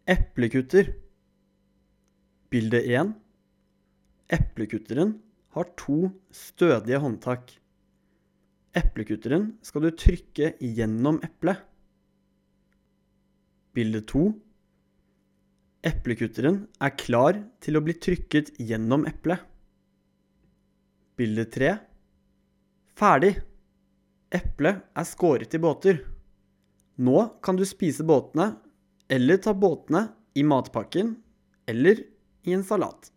Eplekutter. Bilde 1. Eplekutteren har 2 stødige håndtak. Eplekutteren skal du trykke gjennom eplet. Bilde 2. Eplekutteren er klar til å bli trykket gjennom eplet. Bilde 3. Ferdig! Eplet er skåret i båter. Nå kan du spise båtene, eller ta båtene i matpakken, eller i en salat.